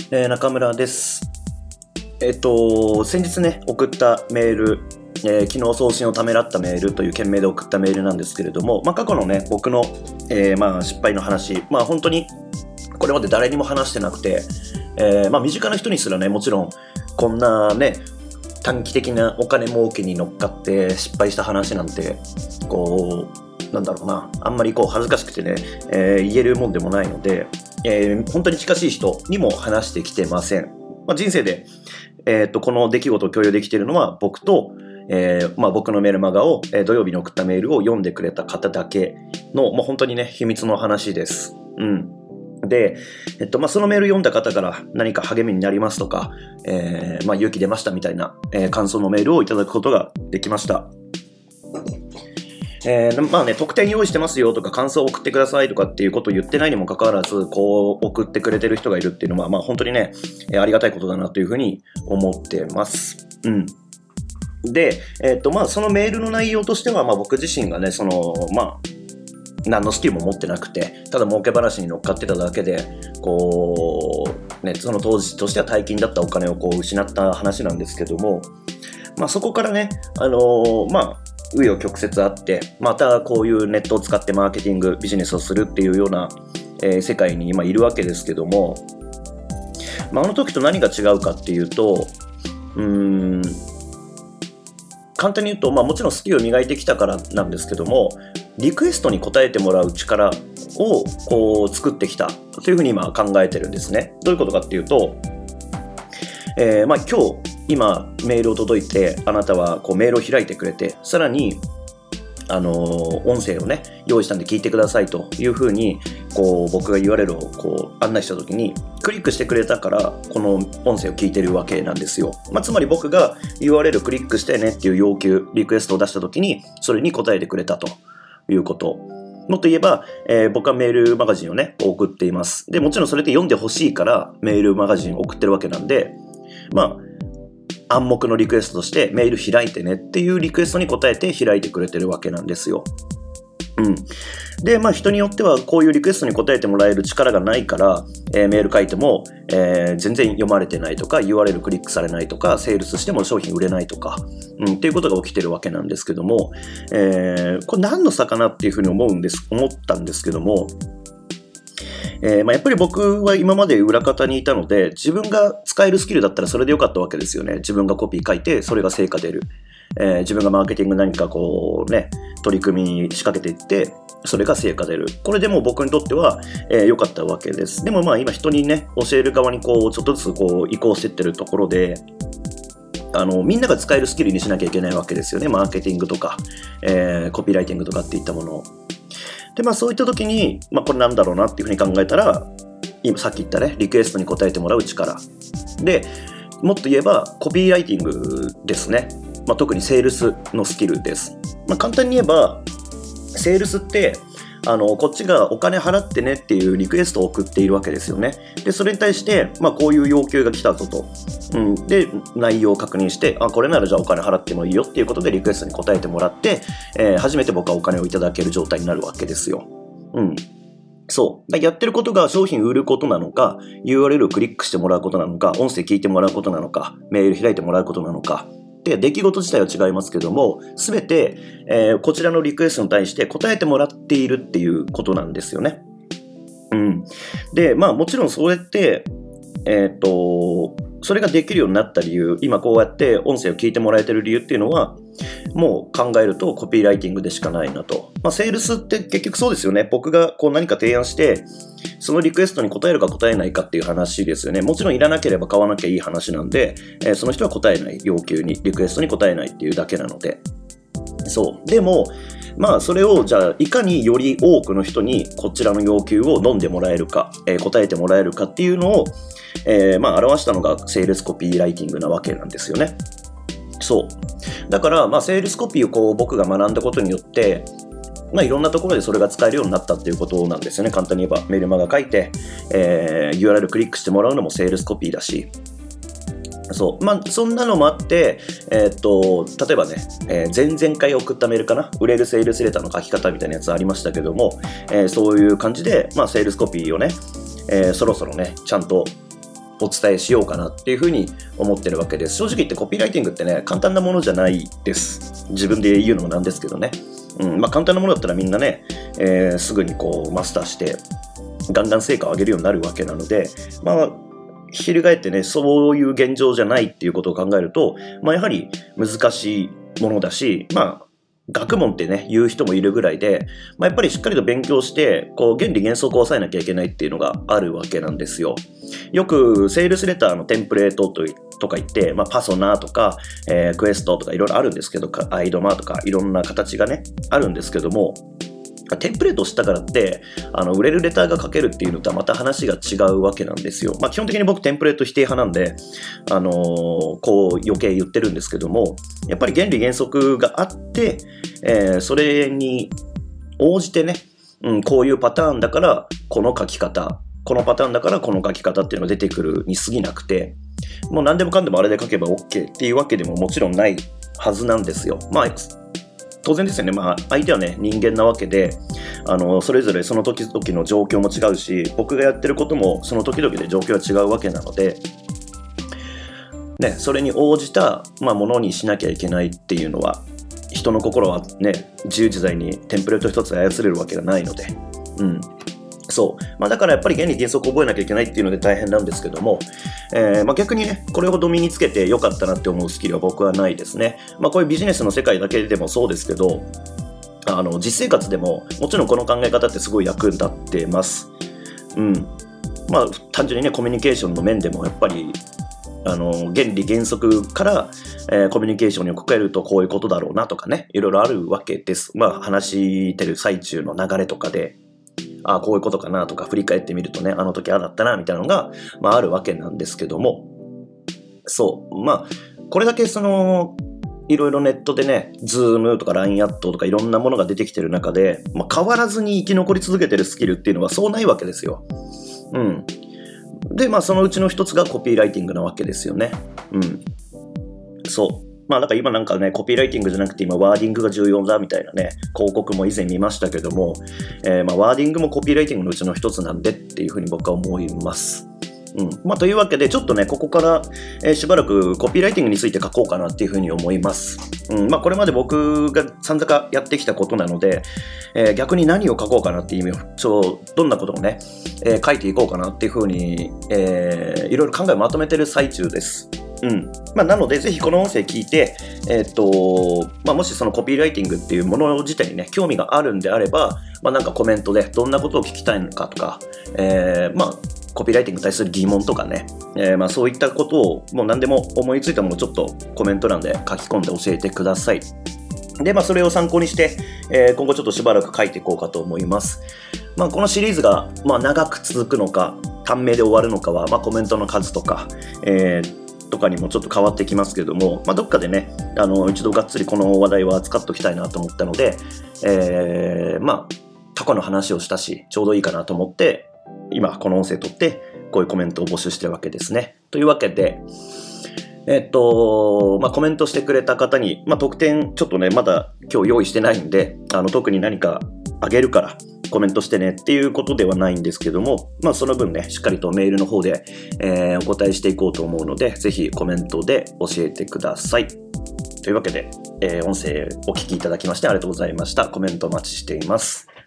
中村です。先日ね、送ったメール、昨日送信をためらったメールという件名で送ったメールなんですけれども、過去のね、僕の、失敗の話、本当にこれまで誰にも話してなくて、身近な人にすらね、もちろんこんなね、短期的なお金儲けに乗っかって失敗した話なんて、あんまり恥ずかしくてね、言えるもんでもないので、本当に近しい人にも話してきてません。人生で、この出来事を共有できているのは僕と、僕のメルマガを、土曜日に送ったメールを読んでくれた方だけの、本当にね、秘密の話です。で、そのメール読んだ方から何か励みになりますとか、勇気出ましたみたいな、感想のメールをいただくことができました。特典用意してますよとか感想を送ってくださいとかっていうことを言ってないにもかかわらず送ってくれてる人がいるっていうのは本当にね、ありがたいことだなというふうに思ってます。で、そのメールの内容としては僕自身がね何のスキルも持ってなくてただ儲け話に乗っかってただけでその当時としては大金だったお金を失った話なんですけども、そこからね紆余曲折あってまたこういうネットを使ってマーケティングビジネスをするっていうような、世界に今いるわけですけども、あの時と何が違うかっていうと簡単に言うと、もちろんスキルを磨いてきたからなんですけども、リクエストに応えてもらう力を作ってきたというふうに今考えてるんですね。どういうことかっていうと、今メールを届いてあなたはメールを開いてくれて、さらに音声をね用意したんで聞いてくださいというふうに僕が URL を案内した時にクリックしてくれたからこの音声を聞いてるわけなんですよ。つまり僕が URL クリックしてねっていう要求リクエストを出した時にそれに答えてくれたということ。もっと言えば、僕はメールマガジンをね送っています。でもちろんそれって読んでほしいからメールマガジンを送ってるわけなんで、暗黙のリクエストとしてメール開いてねっていうリクエストに答えて開いてくれてるわけなんですよ。で、人によってはこういうリクエストに答えてもらえる力がないから、メール書いても、全然読まれてないとか URL クリックされないとかセールスしても商品売れないとか、っていうことが起きてるわけなんですけども、これ何の差かなっていうふうに思ったんですけども、やっぱり僕は今まで裏方にいたので自分が使えるスキルだったらそれでよかったわけですよね。自分がコピー書いてそれが成果出る、自分がマーケティング何か取り組みに仕掛けていってそれが成果出る。これでも僕にとっては良かったわけです。でも今人にね教える側にちょっとずつ移行していってるところでみんなが使えるスキルにしなきゃいけないわけですよね。マーケティングとか、コピーライティングとかっていったものを。でそういった時に、これなんだろうなっていうふうに考えたら今さっき言ったねリクエストに答えてもらう力で、もっと言えばコピーライティングですね。特にセールスのスキルです。簡単に言えばセールスってこっちがお金払ってねっていうリクエストを送っているわけですよね。でそれに対してこういう要求が来たぞと、で内容を確認してこれならじゃあお金払ってもいいよっていうことでリクエストに答えてもらって、初めて僕はお金をいただける状態になるわけですよ。やってることが商品売ることなのか URL をクリックしてもらうことなのか音声聞いてもらうことなのかメール開いてもらうことなのかで出来事自体は違いますけども全て、こちらのリクエストに対して答えてもらっているっていうことなんですよね。でもちろんそうやってそれができるようになった理由、今こうやって音声を聞いてもらえてる理由っていうのはもう考えるとコピーライティングでしかないなと。セールスって結局そうですよね。僕が何か提案してそのリクエストに答えるか答えないかっていう話ですよね。もちろんいらなければ買わなきゃいい話なんで、その人は答えない、要求にリクエストに答えないっていうだけなので。でもそれをじゃあいかにより多くの人にこちらの要求を飲んでもらえるか、答えてもらえるかっていうのを、表したのがセールスコピーライティングなわけなんですよね。だからセールスコピーを僕が学んだことによっていろんなところでそれが使えるようになったっていうことなんですよね。簡単に言えばメルマガ書いて、URL クリックしてもらうのもセールスコピーだし、そんなのもあって、例えばね、前々回送ったメールかな、売れるセールスレターの書き方みたいなやつありましたけども、そういう感じで、セールスコピーをね、そろそろねちゃんとお伝えしようかなっていうふうに思ってるわけです。正直言ってコピーライティングってね、簡単なものじゃないです。自分で言うのもなんですけどね。簡単なものだったらみんなね、すぐにこうマスターしてだんだん成果を上げるようになるわけなので、翻ってね、そういう現状じゃないっていうことを考えると、やはり難しいものだし、学問ってね、言う人もいるぐらいで、やっぱりしっかりと勉強して、こう、原理原則を抑えなきゃいけないっていうのがあるわけなんですよ。よく、セールスレターのテンプレートとか言って、パソナーとか、クエストとかいろいろあるんですけど、アイドマーとかいろんな形がね、あるんですけども、テンプレートを知ったからって、売れるレターが書けるっていうのとはまた話が違うわけなんですよ。基本的に僕テンプレート否定派なんで、こう余計言ってるんですけども、やっぱり原理原則があって、それに応じてね、こういうパターンだからこの書き方、このパターンだからこの書き方っていうのが出てくるに過ぎなくて、もう何でもかんでもあれで書けば OK っていうわけでももちろんないはずなんですよ。当然ですよね。相手はね、人間なわけで、それぞれその時々の状況も違うし、僕がやってることもその時々で状況は違うわけなので、ね、それに応じた、ものにしなきゃいけないっていうのは、人の心はね、自由自在にテンプレート一つ操れるわけがないので、そう。だからやっぱり原理原則を覚えなきゃいけないっていうので大変なんですけども、逆にね、これほど身につけてよかったなって思うスキルは僕はないですね。こういうビジネスの世界だけでもそうですけど、実生活でももちろんこの考え方ってすごい役立ってます。単純にね、コミュニケーションの面でもやっぱり、原理原則から、コミュニケーションに置き換えるとこういうことだろうなとかね、いろいろあるわけです。話してる最中の流れとかで、こういうことかなとか振り返ってみるとね、あの時だったなみたいなのが、あるわけなんですけども、そう。これだけいろいろネットでね、ズームとか LINE アットとかいろんなものが出てきてる中で、変わらずに生き残り続けてるスキルっていうのはそうないわけですよ。で、そのうちの一つがコピーライティングなわけですよね。そう。だから今なんかね、コピーライティングじゃなくて今ワーディングが重要だみたいなね、広告も以前見ましたけども、ワーディングもコピーライティングのうちの一つなんでっていうふうに僕は思います。というわけでちょっとね、ここから、しばらくコピーライティングについて書こうかなっていうふうに思います。これまで僕が散々やってきたことなので、逆に何を書こうかなっていう意味を、どんなことをね、書いていこうかなっていうふうに、いろいろ考えをまとめてる最中です。なのでぜひこの音声聞いて、もしそのコピーライティングっていうもの自体にね興味があるんであれば、なんかコメントでどんなことを聞きたいのかとか、コピーライティングに対する疑問とかね、そういったことをもう何でも思いついたものをちょっとコメント欄で書き込んで教えてください。で、それを参考にして、今後ちょっとしばらく書いていこうかと思います。このシリーズが、長く続くのか短命で終わるのかは、コメントの数とか、とかにもちょっと変わってきますけども、どっかでね、一度がっつりこの話題は扱っておきたいなと思ったので、過去の話をしたし、ちょうどいいかなと思って、今この音声取って、こういうコメントを募集してるわけですね。というわけで、コメントしてくれた方に、特典ちょっとね、まだ今日用意してないんで、特に何かあげるから、コメントしてねっていうことではないんですけども、その分ね、しっかりとメールの方で、お答えしていこうと思うので、ぜひコメントで教えてください。というわけで、音声お聞きいただきましてありがとうございました。コメントお待ちしています。